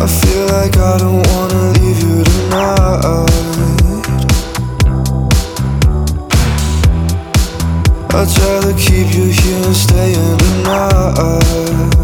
I feel like I don't wanna leave you tonight. I'd rather keep you here and stay in the night.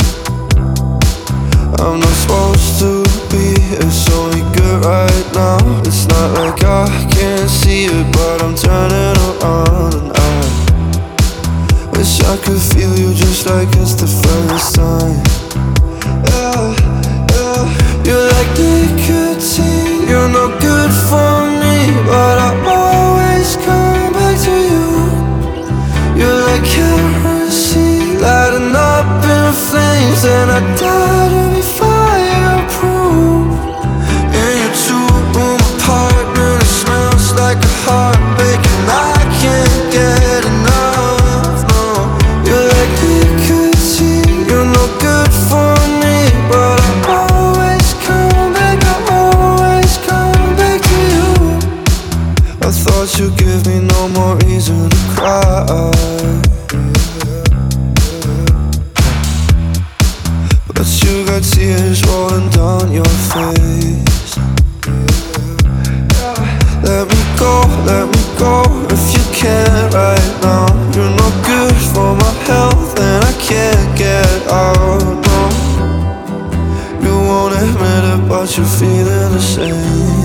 I'm not supposed to be, it's only good right now. It's not like I can't see it, but I'm turning around. And I wish I could feel you just like it's the first time. Yeah, yeah. You're like nicotine, you're no good for me, but I always come back to you. You're like kerosene, lighting up in flames, and I die to be fireproof. In your two-room apartment, it smells like a heartbreak, and I can't get enough, no. You're like nicotine, you're no good for me, but I always come back to you. I thought you'd give me no more reason to cry, but you got tears rolling down your face. Let me go if you can right now. You're no good for my health and I can't get out, no. You won't admit it, but you're feeling the same.